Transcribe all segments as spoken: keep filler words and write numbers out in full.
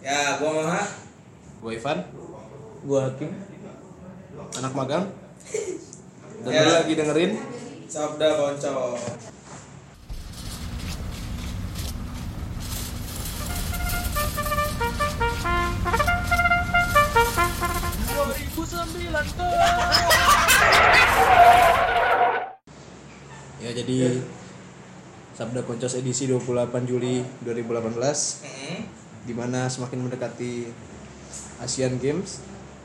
Ya, gua Maha. Gua Ivan, Gua Hakim. anak magang. Dan Ya. lu lagi dengerin Sabda Konco. dua ribu sembilan ya jadi Sabda Koncos edisi dua puluh delapan Juli dua ribu delapan belas Mm-hmm. di mana semakin mendekati Asian Games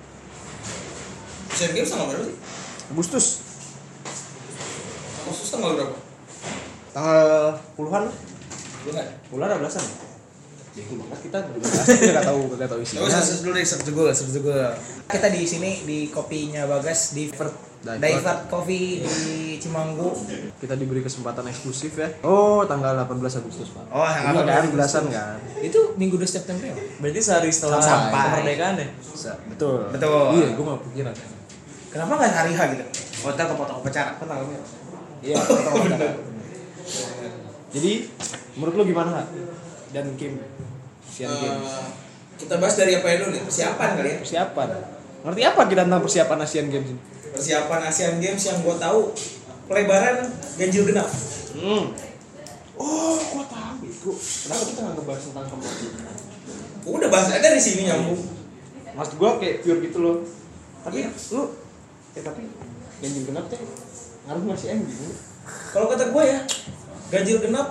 Asian Games tanggal berapa sih? Agustus Agustus tanggal berapa? tanggal puluhan lah. Bukan. Puluhan atau belasan? Ya gue banget kita nggak tahu nggak tahu isinya. Coba search dulu deh, search Google, search Google. Kita di sini di kopinya Bagas di Divert Coffee di Cimanggu. Kita diberi kesempatan eksklusif ya. Oh, tanggal delapan belas Agustus, Pak. Oh, Ini kan belasan kan. Itu minggu dua September ya? Berarti sehari setelah Sampai. kemerdekaan ya? Betul. Betul. Iya, gue nggak pikiran. Kenapa nggak hari H gitu? Hotel kepotong upacara kan tanggalnya. Iya, potong acara. Jadi, menurut lu gimana, Ha? Dan Kim? Asian Games. Uh, kita bahas dari apa ya dulu nih? Persiapan kali ya? Persiapan. Ngerti apa kita tentang persiapan Asian Games ini? Persiapan Asian Games yang gue tahu pelebaran ganjil genap. Hmm. Oh, gua tahu itu. Kenapa kita nggak ngebahas tentang kematian? Udah bahas aja dari sini nyambung. Maksud gua kayak pure gitu loh. Tapi Iya. lu eh tapi ganjil genap teh ngaruh nggak sih anjing? Kalau kata gue ya, ganjil genap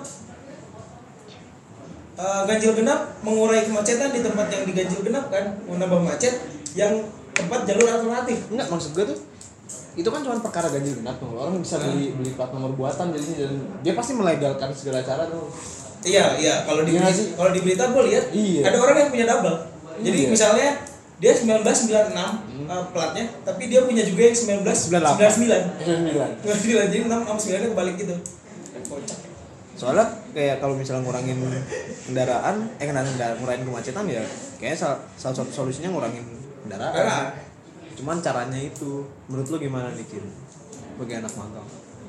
uh, ganjil genap mengurai kemacetan di tempat yang diganjil genap kan, menambah macet yang tempat jalur alternatif. Enggak, maksud gua tuh itu kan cuma perkara ganjil genap tuh. Orang bisa beli beli plat nomor buatan jadinya dan dia pasti melegalkan segala cara tuh. Iya, iya. Kalau di Iya sih. kalau di berita gue lihat Iya. ada orang yang punya double. Jadi Iya. misalnya dia sembilan belas sembilan puluh enam Hmm. uh, platnya, tapi dia punya juga yang sembilan belas sembilan puluh sembilan. Sembilan. sembilan puluh sembilan. Jadi enam sama sembilan nya kebalik gitu. Kocak. Soalnya kayak kalau misalnya ngurangin kendaraan, eh kendaraan ngurangin kemacetan ya, kayaknya salah, salah satu solusinya ngurangin kendaraan. Kendaraan. Cuman caranya itu, menurut lu gimana nih Kim? Bagi anak magang.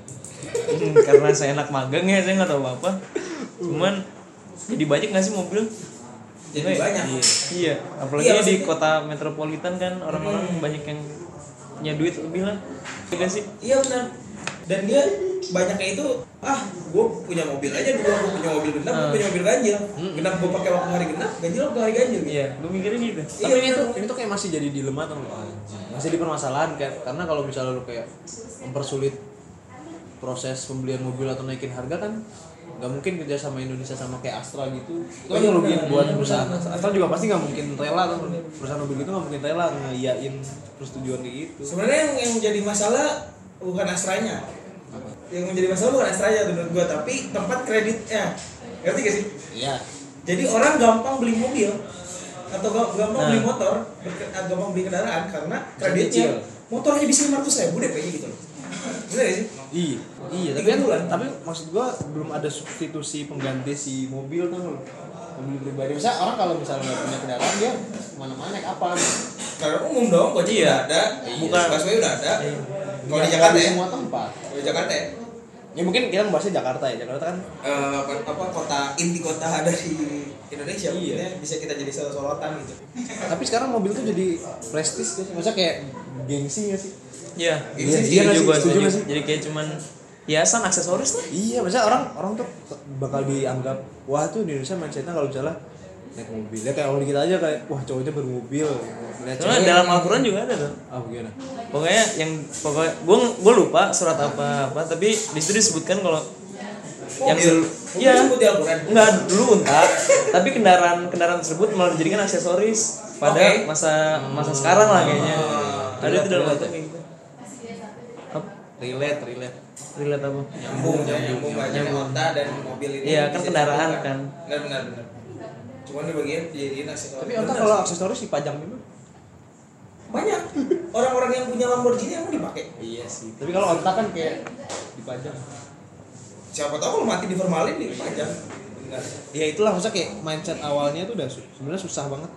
Hmm, karena saya anak magang ya, saya nggak tahu apa. Cuman jadi banyak nggak sih mobil? Jadi Nggak, banyak. Iya, iya. apalagi Iya, di maksudnya- kota metropolitan kan orang-orang Hmm. banyak yang punya duit lebih lah. Iya nggak sih? Iya benar. Dan dia banyaknya itu ah gue punya mobil aja dulu, gue punya mobil genap, gue Hmm. punya mobil ganjil. Genap gue pakai waktu hari genap, ganjil waktu hari ganjil. Iya, gue mikirnya gitu. Tapi ini Iya, tuh benar. ini tuh kayak masih jadi dilema tuh, masih di permasalahan kan? Karena kalau misalnya lu kayak mempersulit proses pembelian mobil atau naikin harga kan nggak mungkin kerja sama Indonesia sama kayak Astra gitu. Itu kan Iya, ngerugiin benar. buat Iya, perusahaan benar. Astra. Astra juga pasti nggak mungkin rela tuh, perusahaan mobil itu nggak mungkin rela ngeyain persetujuan kayak gitu. Sebenarnya yang, yang menjadi masalah bukan Astranya. Yang menjadi masalah bukan Astranya menurut gue, tapi tempat kreditnya. Ngerti gak sih? Iya. Jadi orang gampang beli mobil atau ga- gampang Nah. beli motor, berke- gampang beli kendaraan karena Kecil. kreditnya motor aja bisa lima ratus ribu D P-nya gitu loh. Bener gak sih? Iya, iya. Tapi Tiga kan, bulan. tapi maksud gua belum ada substitusi pengganti si mobil tuh, mobil pribadi. Misalnya orang kalau misalnya nggak punya kendaraan dia kemana-mana naik apa? Karena umum dong, Gojek Iya. udah ada, Bukan. busway udah ada. Kalau di Nggak Jakarta ya, semua tempat. kalau di Jakarta ya, Ya mungkin kita membahasnya Jakarta ya. Jakarta kan eh, apa, apa kota inti kota dari Indonesia, Iya. maksudnya bisa kita jadi sorotan gitu. tapi sekarang mobil tuh jadi prestis gitu. Maksudnya kayak gengsi nggak sih? Iya, Iya, iya, iya nggak sih? juga Setuju setuju. nggak sih? Jadi kayak cuman hiasan aksesoris lah. Iya, maksudnya orang orang tuh bakal dianggap wah tuh di Indonesia mindsetnya kalau misalnya naik mobil ya kayak orang kita aja kayak wah cowoknya bermobil. Lihat Soalnya cewek. dalam Al-Quran juga ada tuh. Ah gimana? Pokoknya yang pokoknya gue gue lupa surat apa apa tapi di situ disebutkan kalau yang Mobil. dulu Mobil iya disebut di Al-Quran. enggak dulu unta tapi kendaraan kendaraan tersebut malah dijadikan aksesoris pada Oke. masa masa sekarang lah kayaknya Ah, ada itu dalam relate, Al-Quran kayak gitu. Apa? Relate, relate. Relate apa? Nyambung, nyambung banyak Nyambung. kota dan mobil ini. Iya, kan bisa kendaraan disatukan. kan. Benar benar benar. Cuman di bagian dijadiin aksesoris. Tapi otak Benar kalau sih. aksesoris dipajang dulu. banyak orang-orang yang punya Lamborghini emang dipakai. Iya sih. Tapi kalau otak kan kayak dipajang. Siapa tahu kalau mati diformalin dipajang. Enggak. Ya itulah maksudnya kayak mindset awalnya tuh udah su- sebenarnya susah banget.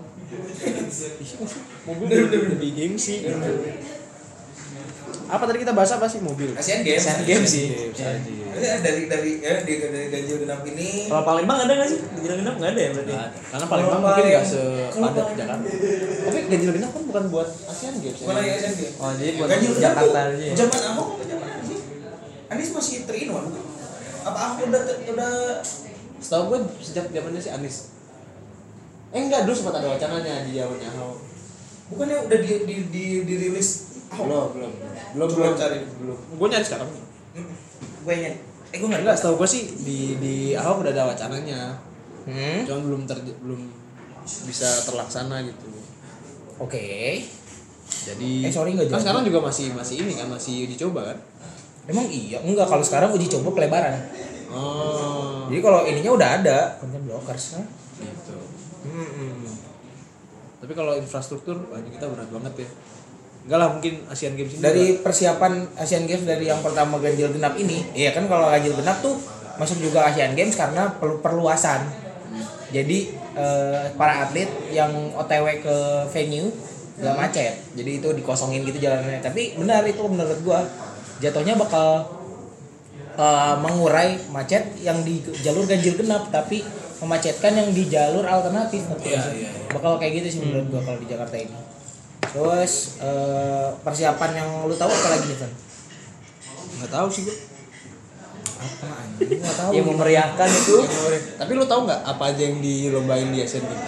Mobil Bener, bener, bener. lebih gengsi. Apa tadi kita bahas apa sih mobil? Asian Games. Asian Games sih. Games aja. Ini ya dari dari ya dari, dari ganjil genap ini. Kalau Palembang ada nggak sih ganjil genap? Nggak ada ya berarti. Nggak ada. Karena Palembang Kalau mungkin nggak Palembang- sepadat kalau Jakarta. Tapi ganjil genap kan bukan buat ASEAN Games. Bukan lagi Asian Games. Oh jadi buat Ganjil genap Jakarta tuh aja. Ya? Zaman Ahok apa zaman Anies? Anies masih three in one. Apa Ahok udah udah Setahu gue sejak zamannya si Anies. Eh enggak, dulu sempat ada wacananya di zamannya Ahok. bukannya udah di di di dirilis Ahok? Belum, belum. Belum Coba belum cari. belum. Gue nyari sekarang. Gue ingat. Eh gue nggak Enggak, setahu gue sih di di Ahok udah ada wacananya. Hmm. Cuman belum ter, belum bisa terlaksana gitu. Oke. Jadi Eh, sorry, nggak kan jawab. sekarang juga masih masih ini kan masih dicoba kan? Emang iya? Enggak, kalau sekarang uji coba pelebaran. Oh. Jadi kalau ininya udah ada content blockers. Huh? Gitu. Hmm. Tapi kalau infrastruktur wah, kita berat banget ya. Enggak lah, mungkin Asian Games ini Dari persiapan Asian Games dari yang pertama ganjil genap ini, iya kan kalau ganjil genap tuh masuk juga Asian Games karena perlu perluasan. Jadi eh, para atlet yang O T W ke venue gak macet. Jadi itu dikosongin gitu jalannya. Tapi benar itu menurut gua jatuhnya bakal eh, mengurai macet yang di jalur ganjil genap tapi memacetkan yang di jalur alternatif. Iya, iya, iya. Bakal kayak gitu sih menurut gua kalau di Jakarta ini. Terus eh, persiapan yang lu tahu apa lagi nih kan? nggak tahu sih gue. Apa anjing? Gua tahu. Yang memeriahkan itu. Tapi lu tahu nggak apa aja yang dilombain di Asian Games?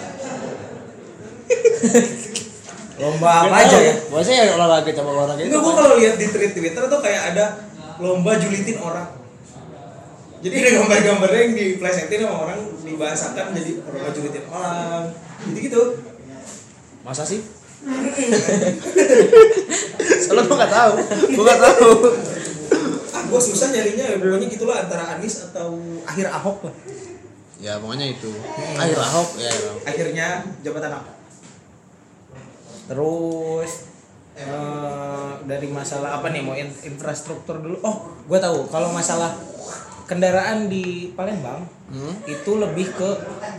Lomba apa aja ya? Maksudnya ya olahraga cabang olahraga itu. Enggak, gue kalau lihat di tweet Twitter tuh kayak ada lomba julitin orang. Jadi ada gambar-gambarnya yang diplesetin sama orang dibahasakan jadi lomba julitin orang. Gitu gitu. Masa sih? Soalnya gue nggak tahu, gue nggak tahu. Ah, gue susah nyarinya ya. Pokoknya gitulah antara Anies atau akhir Ahok lah. Ya pokoknya itu. Akhir Ahok ya. Akhir Ahok. Akhirnya jabatan apa? Terus eh, dari masalah apa nih mau in- infrastruktur dulu. Oh, gue tahu kalau masalah kendaraan di Palembang Hmm? itu lebih ke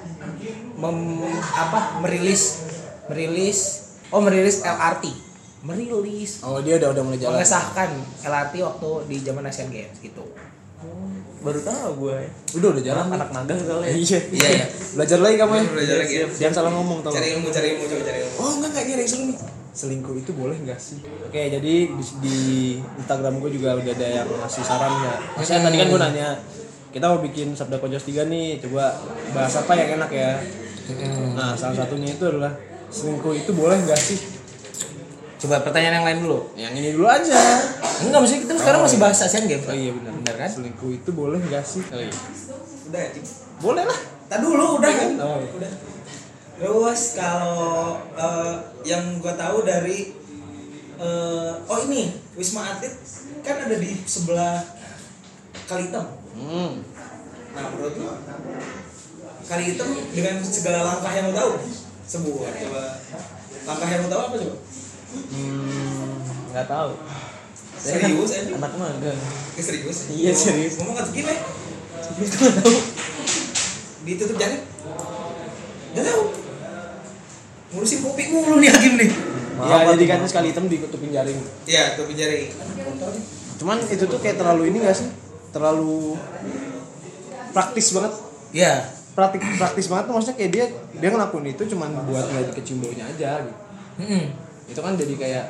mem, apa merilis merilis oh merilis L R T merilis Oh dia udah udah mulai jalan. mengesahkan L R T waktu di zaman Asian Games gitu. Baru tahu gue. Udah udah jalan. Anak magang kali ya. Iya. Iya, iya. Belajar lagi kamu ya. Belajar lagi ya. Jangan salah ngomong tolong. Cari ilmu, cari ilmu, coba cari ilmu. Oh enggak enggak ini ada yang seru nih. Selingkuh itu boleh nggak sih? Oke jadi di, di Instagram gue juga udah ada yang ngasih saran ya. Maksudnya tadi kan gue nanya kita mau bikin Sabda Kojos tiga nih, coba bahas apa yang enak ya. Nah salah satunya itu adalah selingkuh itu boleh nggak sih? Coba pertanyaan yang lain dulu. Yang ini dulu aja. Enggak, maksudnya kita sekarang masih bahas Asian Games. Oh iya benar. Benar kan? Selingkuh itu boleh nggak sih? Oh, iya. Udah ya, Cing. Boleh lah. Tadi dulu udah kan? Oh. Udah. Terus kalau eh, yang gue tahu dari eh, oh ini Wisma Atlet kan ada di sebelah Kali Hitam. Hmm. Nah menurut lu Kali Hitam dengan segala langkah yang lu tahu sebuah coba langkah yang lu tahu apa coba? Hmm, nggak tahu. Serius aja? Anak magang. Eh, serius? Iya, serius. Ngomong kata gini Itu nggak tahu. ditutup jalan? Gak tahu. Ngurusin kopi mulu nih Hakim nih. Ya jadi kan sekali hitam ditutupin jaring. Iya, tutup jari. Cuman itu tuh kayak terlalu ini gak sih? Terlalu praktis banget. Iya. Praktik praktis banget tuh maksudnya kayak dia dia ngelakuin itu cuman buat nggak dikecium baunya aja gitu. Mm-mm. Itu kan jadi kayak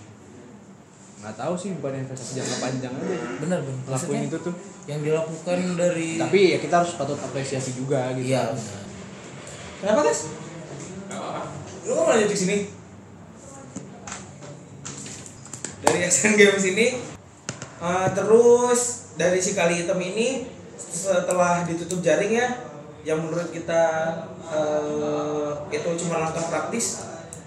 nggak tahu sih bukan investasi jangka panjang aja. Benar benar. Ngelakuin Maksudnya itu tuh. yang dilakukan dari Tapi ya kita harus patut apresiasi juga gitu. iya. Kenapa guys? Lu kok lanjut di sini? Dari Asian Games ini uh, terus dari si Kali Hitam ini setelah ditutup jaring ya, yang menurut kita uh, itu cuma langkah praktis.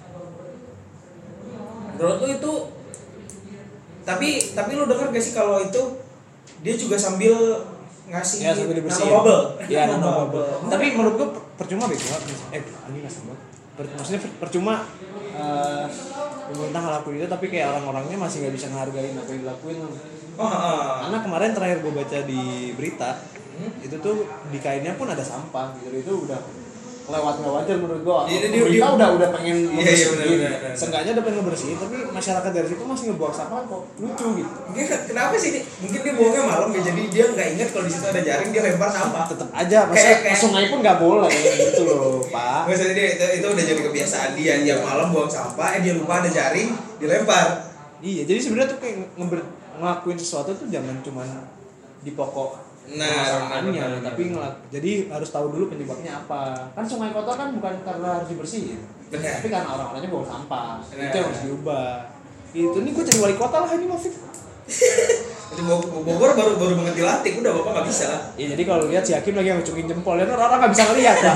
Menurut lu itu tapi tapi lu dengar gak sih kalau itu dia juga sambil ngasih Ya sambil dibersihin. nano bubble. Iya nano bubble. Tapi menurut gua percuma deh gua. Eh ini nggak sama. Per- maksudnya per- percuma eh, pemerintah ngelakuin itu tapi kayak orang-orangnya masih nggak bisa ngehargain apa yang dilakuin. Oh, uh, Karena kemarin terakhir gua baca di berita itu tuh di kainnya pun ada sampah gitu. Itu udah lewat nggak wajar menurut gua. Iya, dia- Pemerintah dia- udah udah pengen Iya, iya, ngebersihin. benar, benar, benar. Seenggaknya udah pengen ngebersihin, tapi masyarakat dari situ masih ngebuang sampah kok. Lucu gitu. Mungkin kenapa sih nih? Mungkin dia buangnya malam ya, jadi dia nggak ingat kalau di situ ada jaring, dia lempar sampah. Tetap aja, masa Kayak- kayak- ke sungai pun nggak boleh gitu loh, Pak. Maksudnya dia itu, itu udah jadi kebiasaan dia tiap malam buang sampah, eh dia lupa ada jaring, dilempar. Iya, jadi sebenarnya tuh kayak ngeber, ngelakuin sesuatu tuh jangan cuman di pokok Nah, permasalahannya, benar, benar, tapi benar. ngelak, jadi harus tahu dulu penyebabnya apa. Kan sungai kotor kan bukan karena harus dibersihin, Benar. tapi karena orang-orangnya buang sampah. Benar. Itu yang harus diubah. Gitu, nih gue jadi wali kota lah ini Mafik. Itu Bo- Bogor baru baru banget dilatih, udah bapak nggak bisa. Ya jadi kalau lihat si Hakim lagi ngecungin jempol, ya orang nggak bisa ngeliat lah.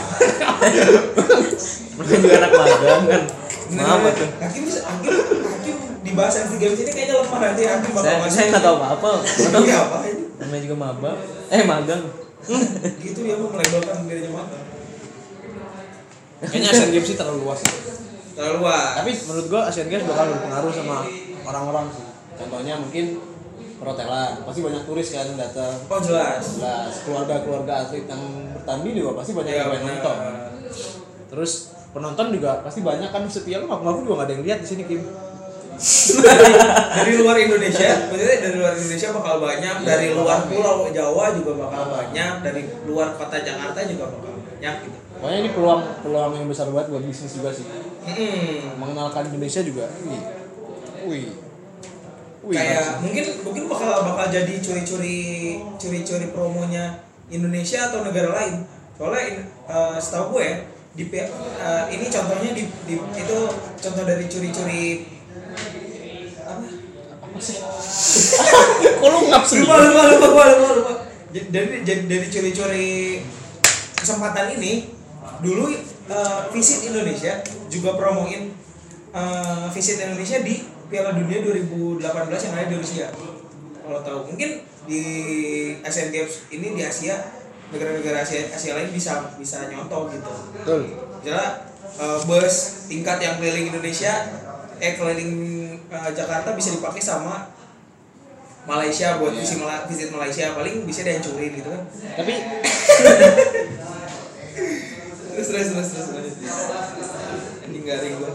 Mereka juga anak magang kan. Maaf Bener, tuh. Hakim bisa, Hakim, Hakim di bahasa N V Games ini kayaknya lemah, nanti Hakim bakal Saya masuk. saya nggak tahu apa-apa. Ini apa ini? Namanya juga maba. Eh magang. Gitu dia mau melabelkan dirinya magang. Kayaknya Asian Games sih terlalu luas. Terlalu luas. Tapi menurut gua Asian Games bakal berpengaruh sama orang-orang sih. Contohnya mungkin perhotelan, pasti banyak turis kan datang. Oh jelas. Jelas, keluarga-keluarga atlet yang bertanding juga pasti banyak Iya, yang benar. nonton. Terus penonton juga pasti banyak kan setia, lu ngaku-ngaku juga gak ada yang lihat di sini Kim. dari, dari luar Indonesia, maksudnya dari luar Indonesia bakal banyak, dari luar pulau Jawa juga bakal banyak, dari luar kota Jakarta juga bakal banyak gitu. Pokoknya ini peluang peluang yang besar banget buat bisnis juga sih. Hmm. Mengenalkan Indonesia juga. Wih. Wih. Wih. Kayak mungkin mungkin bakal bakal jadi curi-curi curi-curi promonya Indonesia atau negara lain. Soalnya in- eh, setahu gue ya, di P- eh, ini contohnya di, di itu contoh dari curi-curi apa? Kok lu ngap sendiri? Lupa lupa lupa lupa lupa. lupa. Jadi dari jadi dari curi-curi kesempatan ini dulu eh, Visit Indonesia juga promoin eh, Visit Indonesia di Piala Dunia dua ribu delapan belas yang ada di Rusia. Kalau tahu mungkin di Asian Games ini di Asia, negara-negara Asia Asia lain bisa bisa nyontoh gitu. Betul. Misalnya eh, bus tingkat yang keliling Indonesia, eh keliling eh, Jakarta bisa dipakai sama Malaysia buat Iya. visi Mala- visit Malaysia, paling bisa dihancurin gitu kan. Tapi Terus terus terus terus terus. Ending garing gua.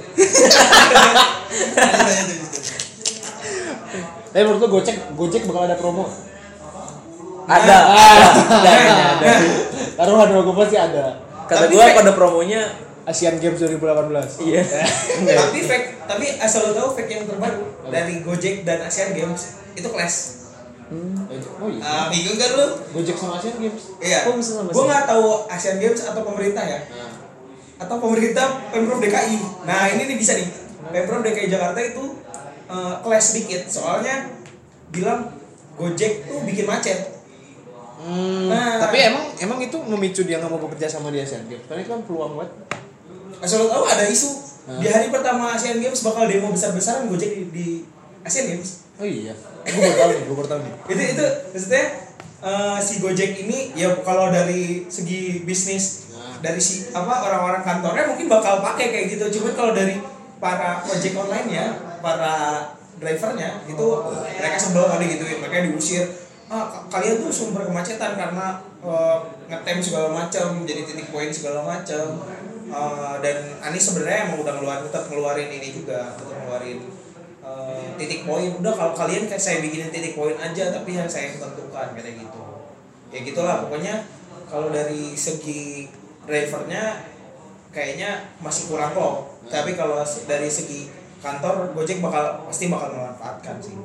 tapi menurut lu Gojek Gojek bakal ada promo. Ada. Ada. Ada. ada. Taruh ada logo pasti ada. Kata Tapi gua fake- pada promonya Asian Games dua ribu delapan belas. iya. Tapi fake, tapi asal lo tahu fake yang terbaru dari Gojek dan Asian Games itu Clash. Oh iya. Ah, bingung kan lu? Gojek sama Asian Games. Iya. Kok bisa sama Gua sih? nggak tahu Asian Games atau pemerintah ya. Nah, Atau pemerintah Pemprov D K I. Nah, ini nih bisa nih. Pemprov D K I Jakarta itu uh, clash dikit. Soalnya bilang Gojek tuh bikin macet. Hmm, Nah. tapi emang emang itu memicu dia nggak mau bekerja sama di Asian Games. Karena itu kan peluang banget. Asal lo tahu ada isu Nah. di hari pertama Asian Games bakal demo besar-besaran Gojek di, di Asian Games. Oh iya. Gue baru tahu nih, gue baru tahu nih. Itu itu maksudnya uh, si Gojek ini ya kalau dari segi bisnis Nah. dari si apa orang-orang kantornya mungkin bakal pakai kayak gitu. Cuman kalau dari para ojek online ya, para drivernya itu mereka sebel kali gituin, mereka diusir. Ah, k- kalian tuh sumber kemacetan karena uh, ngetem segala macam, jadi titik poin segala macam. Uh, dan Anies sebenarnya emang udah ngeluarin tetap ngeluarin ini juga, tetap ngeluarin uh, titik poin. Udah kalau kalian kayak saya bikinin titik poin aja, tapi yang saya yang tentukan kayak gitu. Ya gitulah pokoknya. Kalau dari segi drivernya kayaknya masih kurang kok. Tapi kalau dari segi kantor Gojek bakal pasti bakal memanfaatkan sih.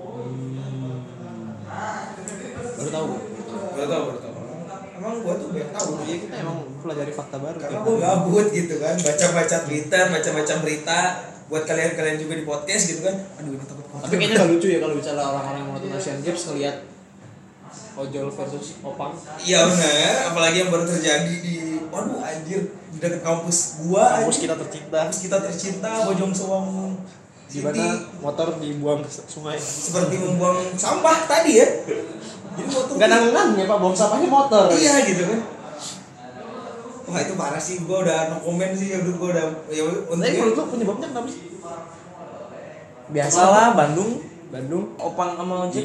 Baru tahu. Baru tahu, baru tahu. Emang gua tuh biar tahu. Iya, kita emang pelajari fakta baru. Karena gua gabut gitu kan, baca-baca Twitter, baca-baca berita. Buat kalian-kalian juga di podcast gitu kan. Aduh ini takut. Tapi kayaknya gak lucu ya kalau bicara orang-orang yang nonton Asian Games ngelihat ojol versus opang. Iya benar, apalagi yang baru terjadi di waduh anjir di dekat kampus gua. Kampus anjir. kita tercinta. Kampus kita tercinta Bojong Soang Di mana motor dibuang ke sungai. seperti membuang sampah tadi ya. Jadi motor Enggak nanggung ya Pak, buang sampahnya motor. iya gitu kan. Wah itu parah sih, gua udah no comment sih, udah gua udah ya Tapi untungnya menurut lu penyebabnya kenapa sih? Biasalah Bandung, Bandung. opang sama ojek. Iya.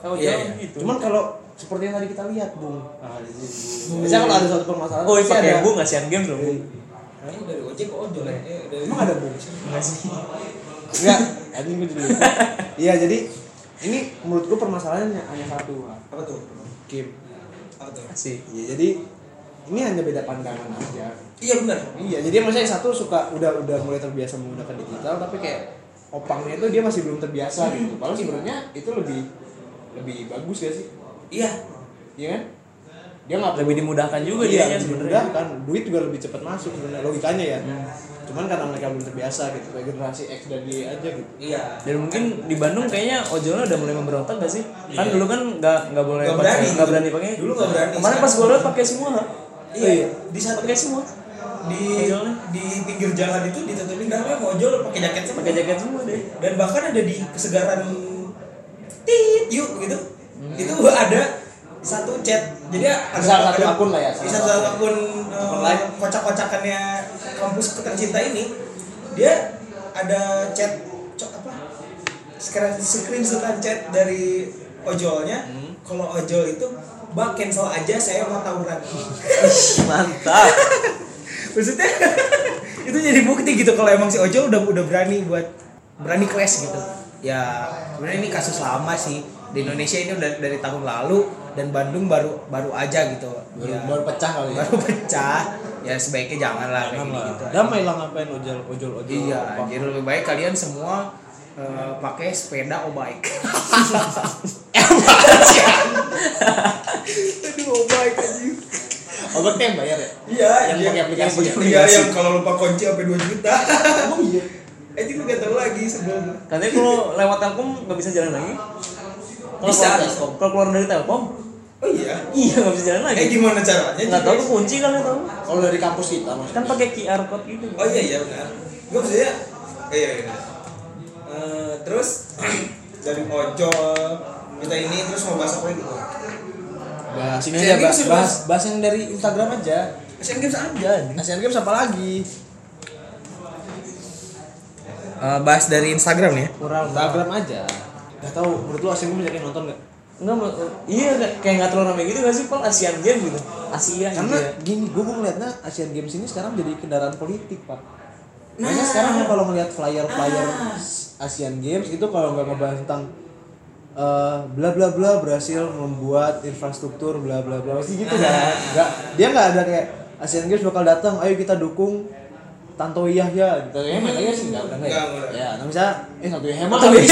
Oh Iya, iya, iya. gitu. Cuman kalau seperti yang tadi kita lihat, Bung. Ah, di sini. Biasanya kalau ada suatu permasalahan Oh, pasti pakai ada. Bung Asian Games dong. Bung. Ini dari ojek ke ojol ya. Eh, dari Emang ada, Bung? Enggak sih. Enggak, anjing gue jadi lupa. Iya, jadi ini menurut gue permasalahannya hanya satu, Pak. apa tuh? Game. Apa tuh? Asik. Iya, jadi ini hanya beda pandangan aja. Iya benar. Iya, jadi maksudnya yang satu suka udah udah mulai terbiasa menggunakan digital, tapi kayak opangnya itu dia masih belum terbiasa gitu. Padahal sebenarnya itu lebih lebih bagus gak sih? Iya. Iya kan? Dia nggak Lebih dimudahkan juga iya, dia lebih sebenarnya. mudah kan, duit juga lebih cepat masuk sebenarnya logikanya ya. Cuman karena mereka belum terbiasa gitu, kayak generasi X dan Y aja gitu. Iya. Dan mungkin di Bandung kayaknya ojolnya udah mulai memberontak gak sih? Kan dulu kan nggak nggak boleh Nggak pakai, berani. nggak berani pakai. Dulu nggak berani. Kemarin pas gue lihat pakai semua. Iya. Di satu Pakai semua. di Ojolnya. di pinggir jalan itu ditutupin namanya ojol pakai jaket semua. Pakai jaket semua deh. Dan bahkan ada di kesegaran tit yuk gitu. Itu ada satu chat. Jadi ada Salah satu ada- akun lah ya, Di salah satu satu akun akun eh, lain. kocak-kocakannya kampus tercinta ini dia ada chat co- apa? Sekarang screenshotan chat dari ojolnya. Kalau ojol itu Mbak cancel aja saya mau tawuran. Mantap. Maksudnya itu jadi bukti gitu kalau emang si ojol udah udah berani buat berani clash gitu. Ya sebenarnya ini kasus lama sih di Indonesia, ini udah dari tahun lalu dan Bandung baru baru aja gitu. Baru, Ya, baru pecah kali ya. baru pecah. Ya sebaiknya jangan lah kayak gini gitu. Damai lah ngapain ojol ojol ojol. Iya, opang. jadi lebih baik kalian semua eh, pakai sepeda O-bike. Aduh, O-bike anjing. Obat yang bayar ya? Iya, Yang pakai aplikasi. Yang, iya, yang kalau lupa kunci sampai dua juta. Emang iya. Eh, itu gak tahu lagi sebelum. Katanya kalau lewat Telkom nggak bisa jalan lagi. Kalau Bisa. keluar- Kalau keluar dari Telkom, Oh iya. iya nggak bisa jalan lagi. Eh gimana caranya? Nggak tahu tuh kunci kali tahu. Kalau dari kampus kita maksudnya. Kan pakai Q R code gitu. Oh iya iya benar. Gue maksudnya eh, iya iya. Eh, terus dari ojol kita ini terus mau bahas apa gitu? Bahas ini Asian aja, Games bahas, sih, bahas, bahas yang dari Instagram aja. Asian Games aja. Asian Games apa lagi? Uh, bahas dari Instagram nih. Kurang. Instagram aja. Gak tau, menurut lu Asian Games yakin nonton gak? Enggak, mau- iya kayak- kayak nggak terlalu ramai gitu nggak sih, Pal? Asian Games gitu. Asia Karena gitu ya. gini, gue gue ngeliatnya Asian Games ini sekarang jadi kendaraan politik, Pak. Nah. Makanya sekarang ya kalau ngeliat flyer-flyer Asian Games itu kalau nggak ngebahas tentang eh, bla bla bla berhasil membuat infrastruktur bla bla bla pasti gitu kan. Nggak, dia nggak ada kayak Asian Games bakal datang, ayo kita dukung Tantowi Yahya gitu. Ya, emang iya sih enggak udah enggak. Nggak, Ya, nggak. ya nah misalnya eh Tantowi Yahya mah Tantowi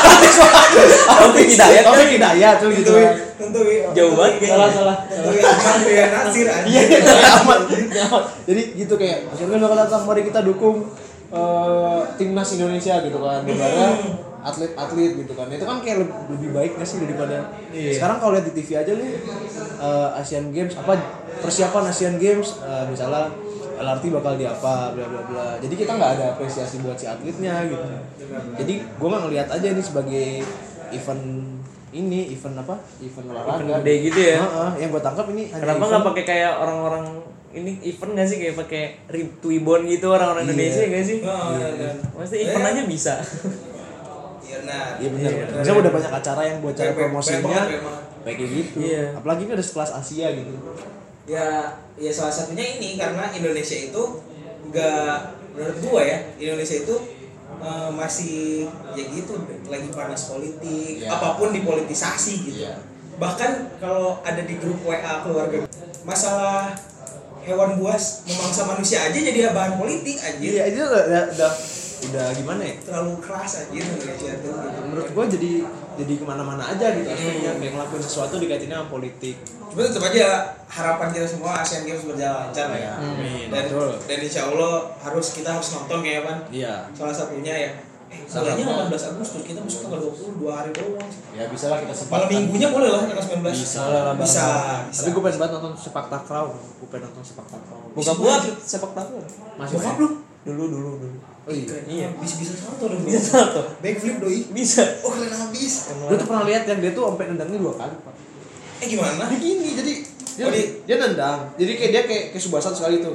Taufik Hidayat kan? Taufik Hidayat tuh gitu. Tentu kan. tentu Jauh banget kayaknya. Salah salah. Tentu Ahmad ya Nasir aja. Iya, Tantowi Ahmad. Ahmad. Jadi gitu kayak Asian Games bakal datang, mari kita dukung eh, timnas Indonesia gitu kan. Dimana atlet-atlet gitu kan. Itu kan kayak lebih, lebih baik gak sih daripada sekarang kalau lihat di T V aja lu eh, Asian Games apa persiapan Asian Games eh, misalnya L R T bakal di apa bla bla bla. Jadi kita nggak ada apresiasi buat si atletnya gitu. Jadi gue nggak ngelihat aja ini sebagai event ini event apa? Event olahraga. Event gede gitu ya. Heeh, yang gue tangkap ini hanya Kenapa event- nggak pakai kayak orang-orang ini event nggak sih, kayak pakai rib- Twibbon gitu orang-orang Iya. Indonesia nggak sih? Oh, iya, iya. Maksudnya event aja bisa. Iya nah. Iya benar. Misalnya udah banyak acara yang buat cara Banyak- banyak promosinya banget memang. kayak gitu. Iya. Apalagi ini ada sekelas Asia gitu. Ya, ya salah satunya ini karena Indonesia itu nggak, menurut gua ya, Indonesia itu eh, masih ya gitu lagi panas politik, Ya. apapun dipolitisasi gitu. Iya. Bahkan kalau ada di grup W A keluarga, masalah hewan buas memangsa manusia aja jadi bahan politik anjir. Iya, itu udah, udah, udah, udah gimana ya? Terlalu keras anjir Indonesia tuh. Gitu. Menurut gua jadi jadi kemana-mana aja gitu aspeknya, kayak ngelakuin sesuatu dikaitinnya sama politik. Cuma tetap aja harapan kita semua Asian Games berjalan lancar lah ya. Amin. Dan Betul. dan insya Allah harus kita harus nonton ya kan. Iya. Salah satunya ya. Eh, Sangat. mulainya delapan belas Agustus, kita masuk tanggal dua puluh dua hari doang. Ya bisa lah kita Malam sempatkan. minggunya boleh lah tanggal sembilan belas. Bisa. Boleh lah, Bang. Bisa. Tapi gue pengen banget nonton sepak takraw. Gue pengen nonton sepak takraw. Bukan buat sepak takraw. Masih Bokap banyak. lu? Dulu dulu dulu. Oh iya. Iya. Bisa bisa salto dong. Bisa salto. Backflip doi. Bisa. Oh keren habis. Gue tuh pernah lihat yang dia tuh sampai nendangnya dua kali, Pak. Eh gimana? Begini, jadi dia, Oh, di- dia nendang. Jadi kayak dia kayak kayak Subasa sekali tuh.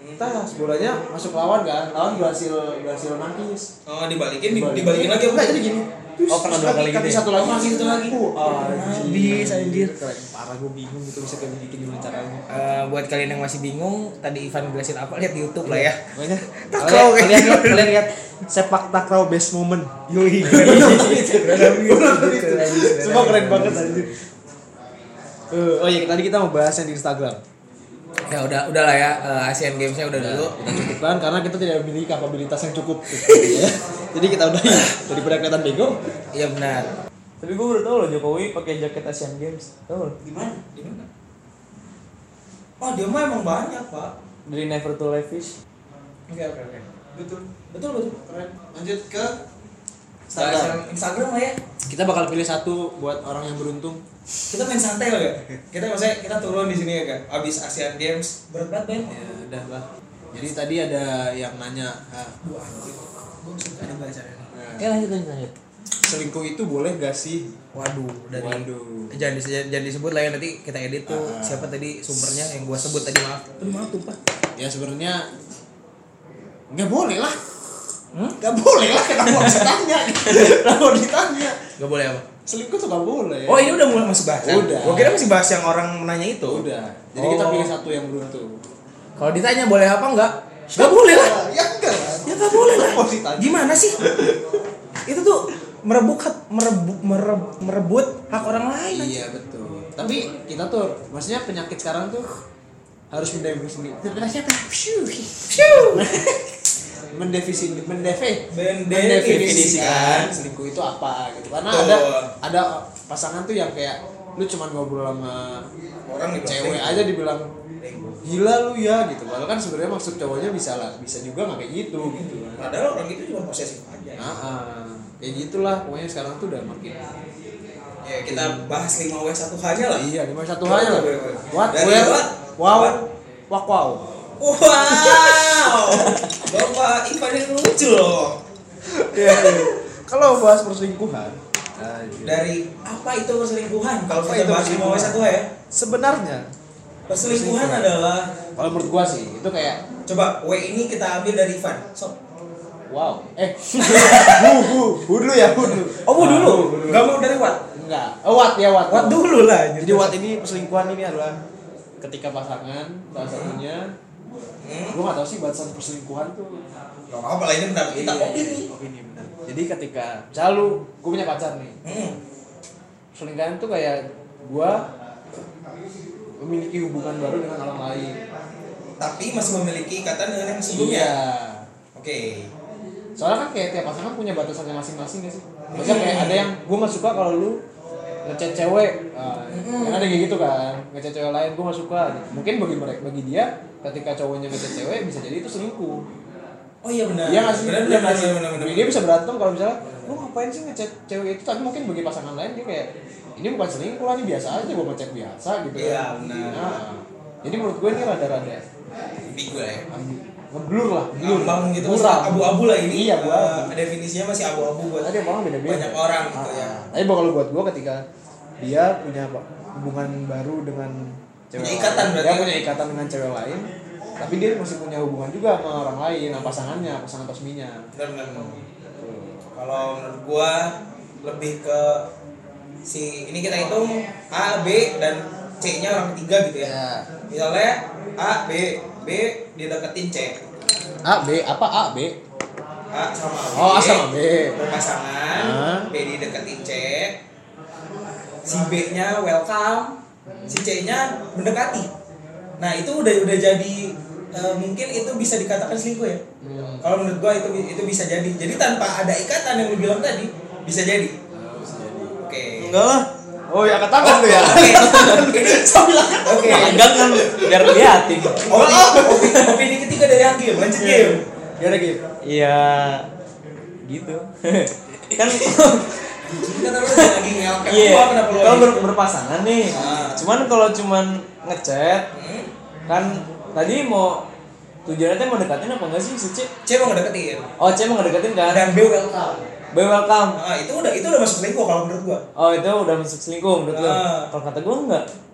tas bolanya masuk lawan kan, lawan berhasil berhasil nangkis. Oh, dibalikin, Dibalikin. dibalikin lagi apa? Enggak, jadi gini. Oh, pernah dua kali gitu Kaki ya? satu lagi Masih satu lagi. Uh, Habis anjir. Keren, parah gue bingung gitu bisa kayak begitu gimana caranya. Eh, buat kalian yang masih bingung tadi Ivan jelasin apa, lihat di YouTube lah ya. Pokoknya Takraw kalian, kayak kalian gitu. lihat kalian lihat sepak takraw best moment. Yoi. Semua keren banget anjir. Uh, oh iya tadi kita mau bahas yang di Instagram. Ya udah udahlah ya, eh, Asian Games-nya udah dulu. Kita cukupkan karena kita tidak memiliki kapabilitas yang cukup. Ya. Jadi kita udahi daripada kelihatan bego. Iya benar. Tapi gue baru tahu loh Jokowi pakai jaket Asian Games. Tahu loh? Gimana? Di mana? Oh, dia mah emang banyak, Pak. Dari Never to Lavish. Oke, oke, oke. Betul. Betul, betul. Keren. Lanjut ke Instagram. Instagram lah ya. Kita bakal pilih satu buat orang yang beruntung. Kita main santai lah ya. Kita maksudnya kita turun di sini ya kan. Abis Asian Games berat banget Ben. Ya udah lah. Jadi tadi ada yang nanya, ah, Wah, anjir. Gue suka nih bahasannya. Ya lanjut lanjut lanjut. selingkuh itu boleh gak sih? Waduh, dari Waduh. jangan, dis- jangan disebut lah ya, nanti kita edit tuh. Ah. Siapa tadi sumbernya yang gua sebut tadi, maaf. Tuh maaf tuh, Pak. Ya sebenarnya nggak boleh lah. Hmm? Nggak boleh lah, kenapa harus ditanya? Kenapa harus ditanya? Gak boleh apa? Selingkuh tuh nggak boleh. Oh, ini udah mulai masuk bahas. Udah. Gua kira masih bahas yang orang menanya itu. Udah. Jadi kita Oh. pilih satu yang beruntung. Kalau ditanya boleh apa enggak? Gak boleh lah. Ya enggak lah. Ya gak boleh lah. Kenapa harus ditanya? Gimana sih? Itu tuh merebut hak merebut merebut, merebut hak orang lain. Iya betul. Tapi kita tuh, maksudnya penyakit sekarang tuh harus mendefinisi, mendefinisi, mendefe, mendefinisikan selingkuh itu apa gitu. Karena Betul. ada ada pasangan tuh yang kayak lu cuman ngobrol sama Orang dibilang cewek selingkuh. aja dibilang gila lu ya gitu. Padahal kan sebenarnya maksud cowoknya bisa lah, bisa juga nggak kayak gitu gitu. Padahal orang itu cuma posesif aja. Nah, ah, kayak gitulah pokoknya sekarang tuh udah makin. Ya kita bahas lima W satu H-nya lah. Iya, lima satu hanya lah. Boleh, boleh. What? Dari Where? what? Wow. What? Wak wow. Wow. Bapak Ivan yang lucu loh. Iya, iya. Kalau bahas perselingkuhan, Dari apa itu perselingkuhan? Kalau Apa kita itu bahas lima W satu H ya. sebenarnya Perselingkuhan adalah, kalau menurut gua sih itu kayak coba W ini kita ambil dari Ivan. So. wow. Eh. hu hu hu dulu ya, hu dulu. Oh, Bu dulu. dulu. Gak mau dari what? Enggak. Oh, what ya, what. What dulu lah. Jadi what ini perselingkuhan ini adalah ketika pasangan salah satunya, Hmm. gua nggak tahu sih batasan perselingkuhan tuh. Gak apa-apa lah, ini pendapat kita. Iya, Opini. opini benar. Jadi ketika misal lu, gua punya pacar nih. Hmm. Perselingkuhan tuh kayak gua memiliki hubungan baru dengan orang lain. Tapi masih memiliki ikatan dengan yang sebelumnya. Iya. Oke. Soalnya kan kayak tiap pasangan punya batasannya masing-masing gak sih? Maksudnya kayak ada yang gua nggak suka kalau lu ngechat cewek, uh, kan ada kayak gitu kan, ngechat cewek lain gua nggak suka. Mungkin bagi mereka, bagi dia, ketika cowoknya ngechat cewek bisa jadi itu selingkuh. Oh iya benar. Iya nggak sih? Benar Iya benar nggak sih? benar benar. Dia bisa berantem kalau misalnya, lu ngapain sih ngechat cewek itu? Tapi mungkin bagi pasangan lain dia kayak, ini bukan selingkuh lah, ini biasa aja gua ngechat biasa gitu. Iya, kan. benar. Nah, jadi menurut gue ini rada-rada Bigu lah ya. ngeblur lah, blur. Ngambang gitu, Buram. abu-abu lah ini. Iya, abu-abu. Eh, definisinya masih abu-abu buat Tadi orang beda-beda. banyak orang gitu ya. Tapi kalau buat gua ketika dia punya apa, hubungan baru dengan cewek Punya ikatan lain, berarti dia ya? punya ikatan dengan cewek lain, tapi dia masih punya hubungan juga sama orang lain, sama pasangannya, pasangan resminya. Benar benar. benar. Kalau menurut gua lebih ke si ini kita hitung A, B dan C-nya orang ketiga gitu ya. Ya. Misalnya A, B, B dideketin C. A B apa A B? A sama B. Oh, A sama B. Berpasangan. Ah. B dideketin C. Si B-nya welcome, si C-nya mendekati. Nah, itu udah udah jadi eh, mungkin itu bisa dikatakan selingkuh ya. Hmm. Kalau menurut gua itu itu bisa jadi. Jadi tanpa ada ikatan yang lu bilang tadi bisa jadi. Oke. Enggak lah. Oh ya katakan tuh ya. Oke. Ini sambil Oke. Agak kan biar liatin. Opini, opini, opini ketiga dari Agil, lanjut game. Gimana gitu? Iya gitu. Kan Kita taruh lagi ngelak. iya. Apa kenapa lu Kalau lagi? ber- berpasangan nih. Ah. Cuman kalau cuman ngechat Hmm? kan tadi mau tujuannya teh mau deketin apa enggak sih si C? C mau ngedeketin. Oh, C mau ngedeketin kan? Dan B welcome. Boy welcome. Nah, itu udah itu udah masuk selingkuh kalau menurut gua. Oh, itu udah masuk selingkuh menurut lo. Ah. Kalau kata gua enggak.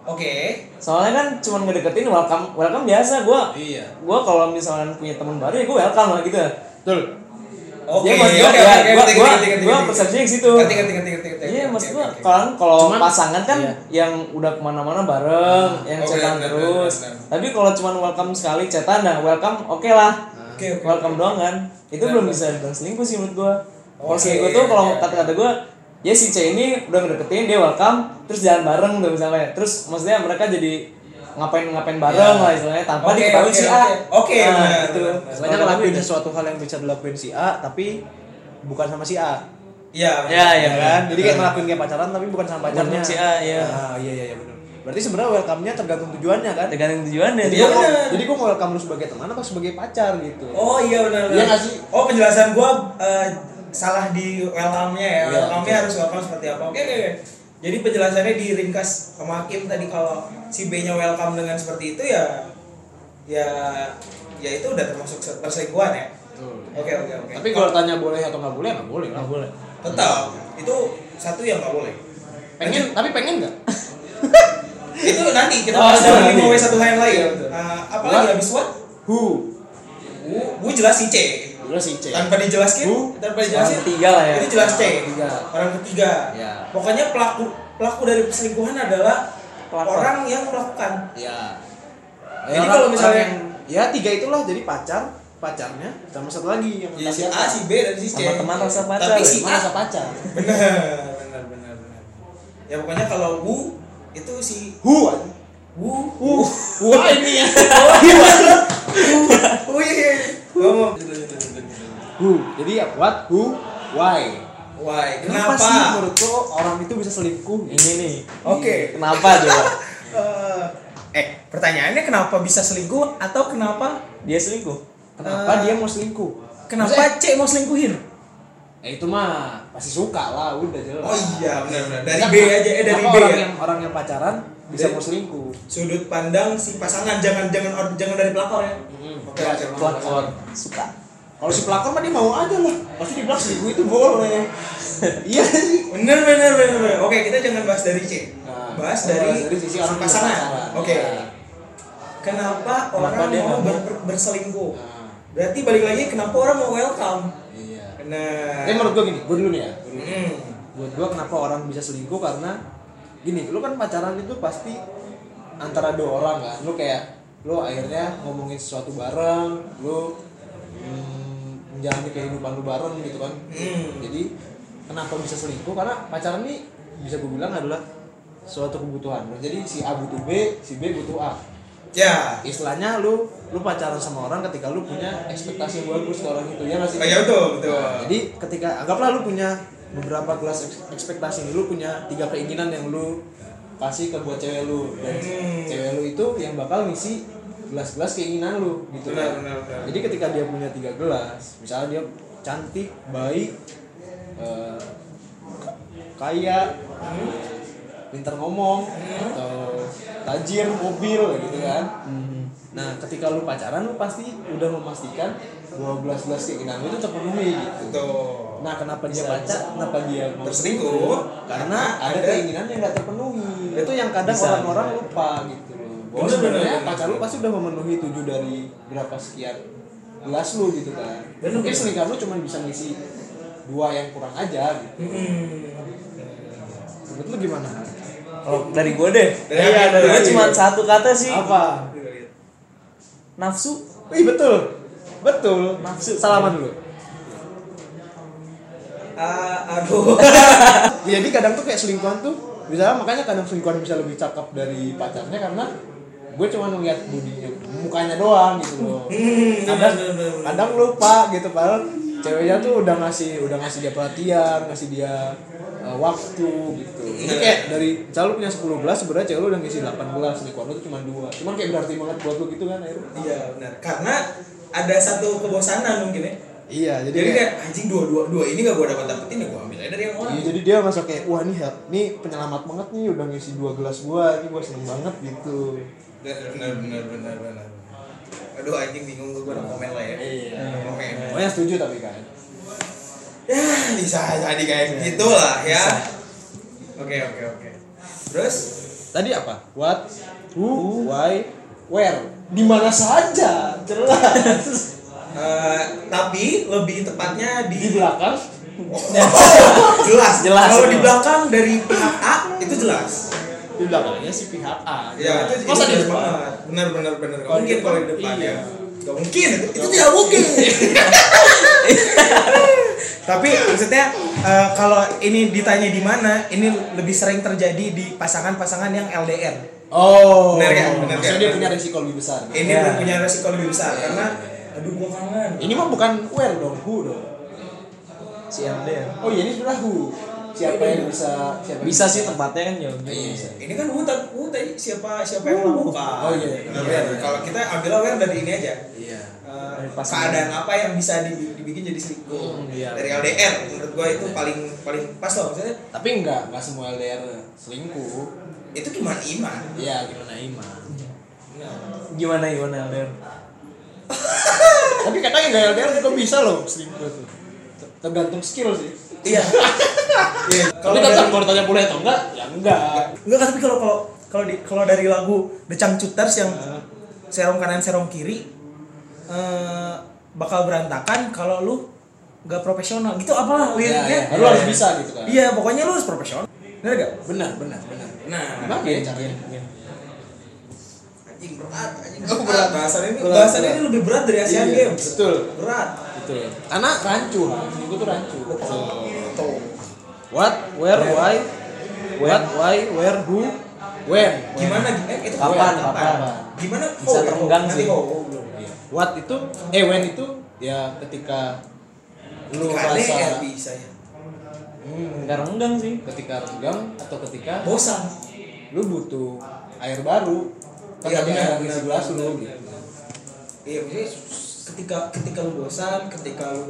Oke. Soalnya kan cuma ngedeketin welcome welcome biasa. Gua Iya. gua kalau misalnya punya teman baru ya gua welcome lah gitu. Betul. Oke. Iya, maksud Oke. gua, Oke. ya, Oke. gua- Ngerti, gua- ngerti, ngerti, gua ngerti. persepsinya ke situ. Ngerti, ngerti, ngerti, ngerti, ngerti. Iya, Oke, maksud oke, gua oke. kalau kalau Cuman- pasangan kan iya. yang udah kemana-mana bareng, yang Oke, chatan benar, terus. benar, benar. Tapi kalau cuma welcome sekali chatan, nah welcome oke lah. Oke, oke. Welcome doang kan. Itu Benar, belum benar. bisa dibilang selingkuh sih menurut gua. Kalau Oke, selingkuh tuh iya, kalau iya. kata-kata gua ya si C ini udah ngedeketin dia welcome terus jalan bareng tuh misalnya. Terus maksudnya mereka jadi ngapain-ngapain bareng Iya. lah istilahnya tanpa Oke, diketahui oke, si oke. A. Oke, Nah, benar, itu. benar. Istilahnya ngelakuin sesuatu hal yang bisa dilakuin si A tapi bukan sama si A. Iya. Ya, ya Ya kan? Jadi kayak ngelakuin kayak pacaran tapi bukan sama Bukan pacarnya. sama si A, iya. Ah, iya iya iya benar. Berarti sebenarnya welcome-nya tergantung tujuannya kan? Tergantung tujuannya. Jadi Iya, gua, benar. jadi gua mau welcome lu sebagai teman atau sebagai pacar gitu. Oh iya benar. Iya benar. nggak sih? Oh penjelasan gua eh, salah di welcome-nya ya. Iya, Welcome-nya betul. harus welcome seperti apa? Oke oke. oke. Jadi penjelasannya diringkas sama Hakim tadi kalau si B-nya welcome dengan seperti itu ya ya ya itu udah termasuk perselingkuhan ya. Oke oke oke. Tapi kalau tanya boleh atau nggak boleh, nggak boleh lah. boleh. tetap itu satu yang nggak boleh. Pengen, tapi pengen nggak? Itu nanti kita Oh, bahas itu dalam nanti. lima W satu H yang lain. Iya, betul. Uh, apa What? lagi habis what? Who? Bu, bu jelas si C. Udah sih C. Tanpa dijelaskan, Who? tanpa Orang dijelasin. ketiga lah ya. Itu jelas C. Orang ketiga. Orang ketiga. Ya. Pokoknya pelaku pelaku dari perselingkuhan adalah Pelakor. orang yang melakukan. Ya. Jadi kalau misalnya- yang, ya tiga itulah jadi pacar, pacarnya sama satu lagi yang Jadi si tadi A, apa? si B dan si C. Sama teman rasa pacar. Tapi si Sama A rasa pacar. benar, benar, benar, benar. Ya pokoknya kalau Wu itu si Who? aja. Wu Who? Wah ini ya. Oh iya iya. Ngomong. Who? Jadi ya what? Who? Why? Why? Kenapa, Kenapa? sih menurut lo orang itu bisa selingkuh? Ini nih. Oke. Kenapa coba? Eh, eh, pertanyaannya kenapa bisa selingkuh atau kenapa Dia selingkuh. Kenapa Eh, dia mau selingkuh? kenapa C mau selingkuhin? Eh itu mah pasti suka lah, udah jelas. Oh iya benar-benar dari Kenapa- B aja eh dari kenapa B orang ya. yang orang yang pacaran bisa Dari- mau selingkuh. Sudut pandang si pasangan jangan jangan or- jangan dari pelakor ya. Oke, oke, oke. Pelakor. Suka. Kalau si pelakor mah dia mau aja lah. Pasti dibilang selingkuh itu boleh. Iya sih. Bener bener bener bener. Oke, kita jangan bahas dari C. Nah, bahas kita dari, bahas dari sisi orang yang pasangan. pacaran. Oke. Ya. Kenapa, Kenapa orang dia mau nggak ber- ber- berselingkuh? Nah, Berarti balik lagi kenapa orang mau welcome? iya. Nah. Tapi menurut gua gini, gua dulu nih ya. Gua dulu. Hmm. Buat gua kenapa orang bisa selingkuh karena gini, lu kan pacaran itu pasti antara dua orang kan. Lu kayak lu akhirnya ngomongin sesuatu bareng, lu mm, menjalani kehidupan lu bareng gitu kan. Hmm. Jadi kenapa bisa selingkuh? Karena pacaran ini bisa gue bilang adalah suatu kebutuhan. Jadi si A butuh B, si B butuh A. Ya. Istilahnya lu lu pacaran sama orang ketika lu punya ekspektasi yang bagus ke orang itu ya nggak sih? Oh, ya betul, betul. Nah, jadi ketika anggaplah lu punya beberapa kelas eks- ekspektasi nih, lu punya tiga keinginan yang lu kasih ke buat cewek lu dan Hmm. cewek lu itu yang bakal ngisi gelas-gelas keinginan lu gitu Benar, kan. benar, benar. Jadi ketika dia punya tiga gelas, misalnya dia cantik, baik, eh, ka- kaya, pintar ngomong, atau tajir, mobil gitu kan. Nah, ketika lu pacaran lu pasti udah memastikan bahwa gelas-gelas keinginan lu itu terpenuhi gitu. Betul. Nah, kenapa dia pacar? Kenapa dia mau Terselingkuh? selingkuh? Karena ada, Ada- keinginan yang nggak terpenuhi. Itu yang kadang Bisa, orang-orang bisa. lupa gitu loh. Bahwa Bener, sebenarnya bener, pacar lu bener. pasti udah memenuhi tujuh dari berapa sekian gelas lu gitu kan. Bener, Mungkin bener. selingkuh lu cuma bisa ngisi dua yang kurang aja gitu. Hmm. Menurut lu gimana? Kalau dari gue deh. Dari Iya, dari Gue Hakim. cuma satu kata sih. Apa? Nafsu. Ih, betul. Betul. Nafsu. Salaman dulu. Ah, aduh. Jadi kadang tuh kayak selingkuhan tuh bisa, makanya kadang selingkuhan bisa lebih cakep dari pacarnya karena gue cuma ngeliat bodinya, mukanya doang gitu loh. Hmm, Kadang, bener, bener, bener. kadang lupa gitu, padahal ceweknya tuh udah ngasih udah ngasih dia perhatian, ngasih dia uh, waktu gitu. Jadi kayak dari misalnya lu punya sepuluh gelas, sebenarnya cewek lu udah ngisi delapan gelas, selingkuhan lu tuh cuma dua. Cuman kayak berarti banget buat lu gitu kan akhirnya. Iya benar. Karena ada satu kebosanan mungkin ya. Iya, jadi, Jadi kayak, kayak anjing dua dua dua ini gak gue dapat dapetin ya gue ambil aja dari yang orang. iya, jadi dia masa kayak wah nih nih penyelamat banget nih udah ngisi dua gelas gua, ini gua seneng banget gitu. Benar benar benar benar. Aduh anjing bingung gue udah komen lah ya. Iya. Komen. Pokoknya setuju tapi kan. Ya bisa jadi kayak gitulah ya. Oke oke oke. Terus Tadi apa? What, who, why, where? Di mana saja? Jelas. Uh, tapi lebih tepatnya di, Di belakang. jelas. Jelas. Kalau di belakang dari pihak A itu jelas. Di belakangnya si pihak A. Ya itu Masa di jelas depan? banget. Benar benar benar. Gak Kalau mungkin di kalau di depan, depan iya. ya. Gak mungkin itu, itu tidak mungkin. Tapi maksudnya uh, kalau ini ditanya di mana, ini lebih sering terjadi di pasangan-pasangan yang L D R. Oh. Benar ya? Benar Maksudnya ya? dia punya resiko lebih besar. Ini Ya. punya resiko lebih besar karena aduh gua kangen. Ini mah bukan where dong, who dong. Si L D R. Oh iya, ini sebenarnya who. Siapa yang bisa siapa yang Bisa sih tempatnya kan jauh. Iya. Bisa. Ini kan who tadi who tadi siapa siapa yang melakukan. Oh iya. Iya, Iya. kalau kita ambil aware dari ini aja. Iya. Eh, Dari pasangan. keadaan apa yang bisa dibi- dibikin jadi selingkuh Hmm, iya. dari L D R menurut gua itu paling paling pas loh maksudnya Tapi enggak, enggak semua L D R selingkuh. itu gimana iman. Iya, gimana iman. Gimana gimana L D R? Tapi katanya enggak L D R juga bisa loh selingkuh tuh. Tergantung skill sih. Iya. Iya. Tapi tetap kalau ditanya boleh atau enggak, ya enggak. Enggak, tapi kalau kalau kalau di kalau dari lagu The Changcuters yang serong kanan serong kiri eh, bakal berantakan kalau lu nggak profesional gitu apa Iya, liriknya? iya. Lu harus bisa gitu kan. Iya, pokoknya lu harus profesional. Benar gak? Benar, benar, benar. Nah, Gimana ya caranya? anjing berat, anjing Oh, berat. Bahasan ini Berat, bahasan berat. ini lebih berat dari Asian Iya, Games. betul. Berat. Betul. Karena rancu, kan. Selingkuh tuh rancu. Tuh. What, where, why, what, why, where, who, when. Gimana eh, itu Kapan, kapan? kapan? Gimana? Bisa Oh, terenggang nanti sih. oh, oh, belum. Iya. What itu, eh when itu ya ketika lu Ketika L D R merasa bisa ya. hmm, Enggak renggang sih. ketika renggang atau ketika Bosan. lu butuh air baru. Kan Iya, tadi benar, air benar, isi gelas benar, lu benar. gitu. Iya, maksudnya ketika ketika lu bosan, ketika lu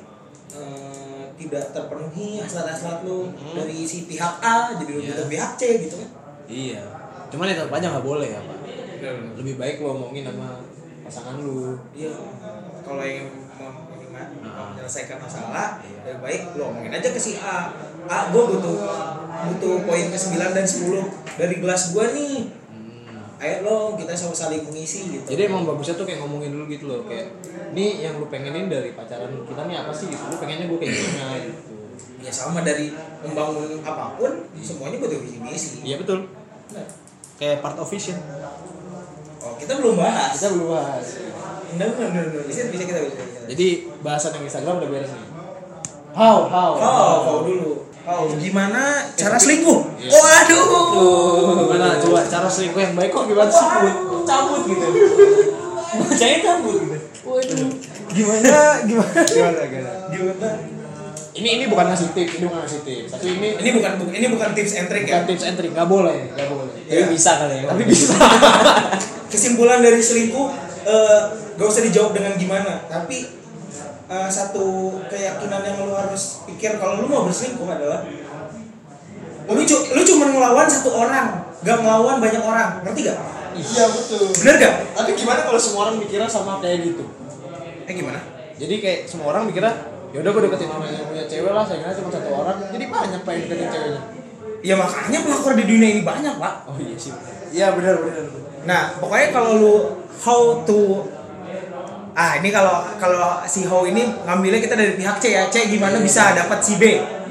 eh, tidak terpenuhi hasrat-hasrat lu dari si pihak A jadi lu Iya. butuh pihak C gitu kan. Iya. Cuman ya tetap aja nggak boleh ya Pak. Lebih baik lu omongin sama pasangan lu. Iya. Kalau yang mem- mem- Nah. menyelesaikan masalah, lebih baik lu omongin aja ke si A. A, gue butuh butuh poin ke sembilan dan sepuluh dari gelas gua nih. Hmm. Ayo lo kita sama saling mengisi gitu. Jadi emang bagusnya tuh kayak ngomongin dulu gitu loh, kayak nih yang lu pengenin dari pacaran kita nih apa sih gitu. Lu pengennya gue kayak gimana gitu. ya sama dari membangun apapun semuanya butuh visi misi. Iya betul. Nah, Kayak part of vision. oh kita belum bahas. Kita belum bahas. Benar benar benar benar. Bisa bisa kita bisa. bisa. Jadi bahasan yang Instagram udah beres nih. How, how, Oh, kau dulu. Oh, gimana cara selingkuh? Iya. Waduh. Gimana coba cara selingkuh yang baik kok gimana sih? Cabut gitu. Bacanya cabut gitu. Waduh. Gimana? Gimana? Gimana, gimana? Gimana? Ini ini bukan ngasih tips, ini bukan ngasih tips. Tapi ini Ini bukan bu- ini bukan tips and trick bukan ya. tips and trick, nggak boleh, nggak boleh. Tapi Iya. bisa kali ya. Tapi bisa. Kesimpulan dari selingkuh eh, gak usah dijawab dengan gimana, tapi eh, satu keyakinan yang lu harus pikir kalau lu mau berselingkuh adalah lu, cu- lu cuma ngelawan satu orang, gak ngelawan banyak orang, ngerti gak? Iya betul. Bener gak? Tapi gimana kalau semua orang mikirnya sama kayak gitu? Eh gimana? Jadi kayak semua orang mikirnya ya udah gue deketin orang yang punya cewek lah, saya cuma satu orang. Jadi banyak pengen deketin ceweknya. Ya makanya pelakor di dunia ini banyak pak. Oh iya sih. Iya benar benar. Nah pokoknya kalau lu how to ah ini kalau kalau si how ini ngambilnya kita dari pihak C ya, C gimana bisa dapat si B.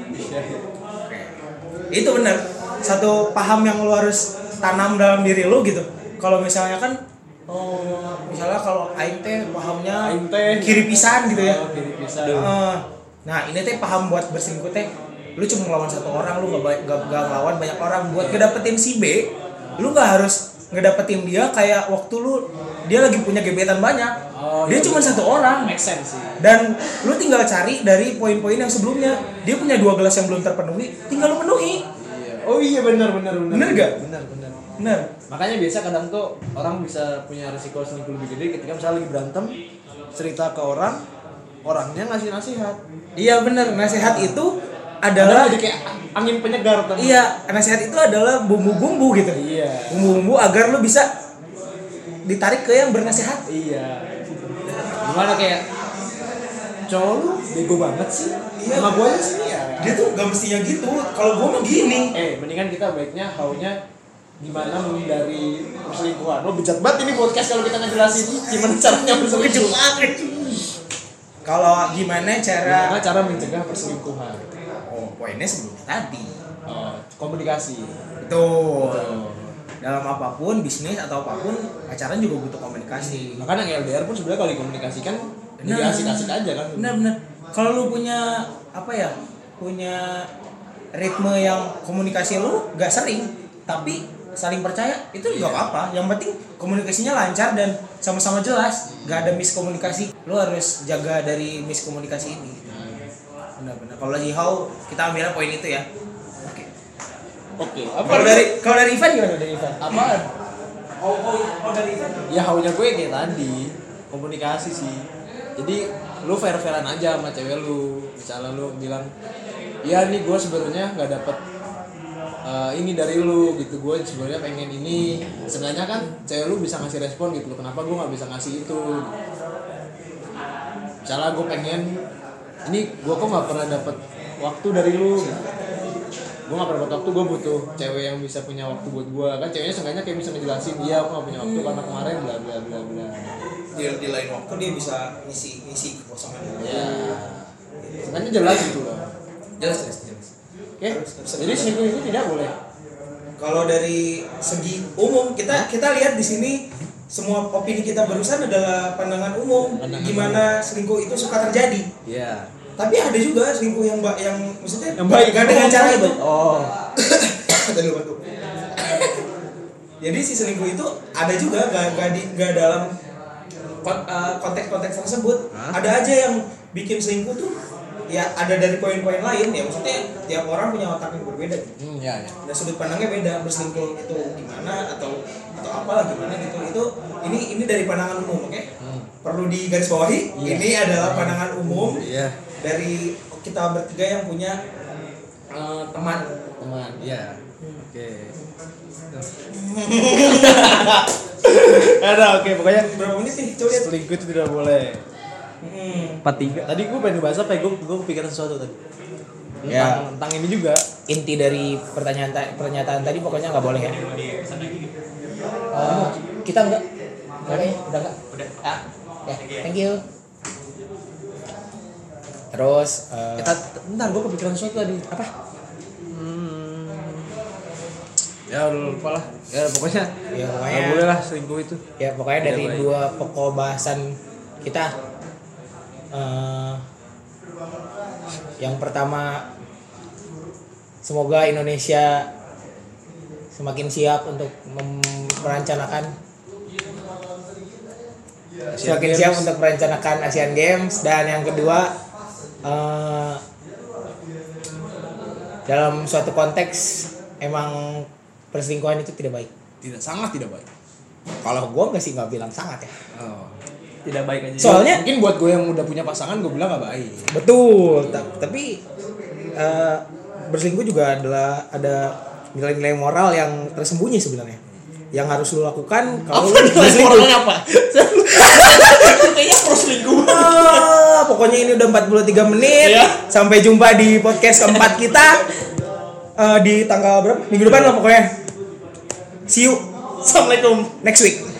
Itu benar satu paham yang lu harus tanam dalam diri lu gitu. Kalau misalnya kan oh misalnya kalau aing teh pahamnya Aing teh kiri pisan gitu ya. Oh, kiri pisan. Eh, nah ini teh paham buat berselingkuh teh lu cuma ngelawan satu orang, lu gak, ba- gak, gak ngelawan banyak orang. Buat ngedapetin si B lu gak harus ngedapetin dia kayak waktu lu dia lagi punya gebetan banyak. Oh, Dia iya, cuma betul. satu orang. Make sense sih. Dan lu tinggal cari dari poin-poin yang sebelumnya. Dia punya dua gelas yang belum terpenuhi, tinggal lu penuhi. Iya. Oh iya benar benar benar. Bener gak? Benar benar. Bener. Makanya biasa kadang tuh orang bisa punya risiko selingkuh lebih gede ketika misalnya lagi berantem, cerita ke orang, orangnya ngasih nasihat. Iya bener. Nasihat itu Adalah adalah jadi kayak angin penyegar tuh. iya, nasihat itu adalah bumbu-bumbu gitu. Iya. Bumbu-bumbu agar lu bisa ditarik ke yang bernasihat. Iya. Gimana kayak cowok lu bego banget sih. Iya. Sama gua aja sini ya. Dia tuh gak mestinya gitu. Kalau gua mah gini. Eh, mendingan kita baiknya haunya gimana menghindari perselingkuhan. Oh, bejat banget ini podcast kalau kita ngejelasin gimana caranya berselingkuh. Kalau gimana cara Gimana cara mencegah perselingkuhan? Oh, poinnya sebelumnya tadi. Oh, komunikasi. Betul. Dalam apapun, bisnis atau apapun, pacaran juga butuh komunikasi. Makanya yang L D R pun sebenarnya kalau dikomunikasikan jadi Nah. asik-asik aja kan. Benar-benar. Kalau lu punya apa ya? Punya ritme yang komunikasi lu gak sering, tapi saling percaya, itu juga apa-apa. Yang penting komunikasinya lancar dan sama-sama jelas, gak ada miskomunikasi. Lu harus jaga dari miskomunikasi ini. Benar-benar. Kalau lagi how, kita ambilnya poin itu ya. Oke. Oke. Kalau dari kalau dari Ivan gimana dari Ivan? apaan? How how, how dari Ivan? Ya haunya gue kayak tadi, komunikasi sih. Jadi lu fair-fairan aja sama cewek lu. Misalnya lu bilang, "Ya nih gue sebenarnya nggak dapet uh, ini dari lu gitu. Gue sebenarnya pengen ini." Sebenarnya kan cewek lu bisa ngasih respon gitu. Kenapa gue nggak bisa ngasih itu? Misalnya gue pengen ini gue kok nggak pernah dapet waktu dari lu. Gue nggak pernah dapet waktu, gue butuh cewek yang bisa punya waktu buat gue. Kan ceweknya seenggaknya kayak bisa ngejelasin, iya aku nggak punya waktu karena kemarin bla bla bla bla. Di, di lain waktu dia bisa ngisi ngisi kekosongan dia. Ya, sebenarnya jelas gitu loh. Jelas jelas jelas. Oke, jadi selingkuh itu tidak boleh. Kalau dari segi umum kita kita lihat di sini semua opini kita barusan adalah pandangan umum Pandangan gimana selingkuh itu suka terjadi. Iya. Tapi ada juga selingkuh yang ba- yang maksudnya Yang baik gak dengan cara itu. Oh. Tadi lu bantu. Jadi si selingkuh itu ada juga gak, gak, di, gak dalam kon- uh, konteks-konteks tersebut. Hah? Ada aja yang bikin selingkuh tuh ya ada dari poin-poin lain ya, maksudnya tiap orang punya otak yang berbeda gitu. Hmm, ya, ya. Dan sudut pandangnya beda, berselingkuh itu gimana atau atau apalah gimana gitu. Itu ini ini dari pandangan umum, oke? Hmm. Perlu digarisbawahi, Iya. ini adalah pandangan umum Iya. dari kita bertiga yang punya uh, teman. Teman. Iya. Oke. Ada oke pokoknya Berapa menit nih? Coba lihat. selingkuh itu tidak boleh. Hmm. empat tiga. Tadi gue pengen bahas apa ya? Gue gue kepikiran sesuatu tadi. Tentang, Ya. tentang ini juga. Inti dari pertanyaan ta- pernyataan tadi pokoknya nggak boleh ya. Uh, kita enggak, enggak ya? Udah enggak? Udah. Ah, ya, thank you. Terus, uh, Eh, tat- bentar gue kepikiran sesuatu tadi. apa? Hmm. Ya udah lupa lah. Ya pokoknya. Ya Nggak pokoknya, boleh lah selingkuh itu. ya pokoknya Tidak dari baik. dua pokok bahasan kita, uh, yang pertama, semoga Indonesia semakin siap untuk mem- merencanakan Asian semakin Games. siap untuk merencanakan Asian Games. Dan yang kedua, eh, dalam suatu konteks emang perselingkuhan itu tidak baik. Tidak, sangat tidak baik. Kalau gue nggak sih nggak bilang sangat ya. Oh. Tidak baik aja. Soalnya Mungkin buat gue yang udah punya pasangan gue bilang gak baik. betul, ta- tapi eh, berselingkuh juga adalah ada nilai-nilai moral yang tersembunyi sebenarnya. Yang harus lu lakukan kalau lu berselingkuh. apa? Kayaknya perselingkuhan. Ah, pokoknya ini udah empat puluh tiga menit. Iya. Sampai jumpa di podcast keempat kita. Eh, di tanggal berapa? Minggu depan lah pokoknya. See you. Assalamualaikum. Next week.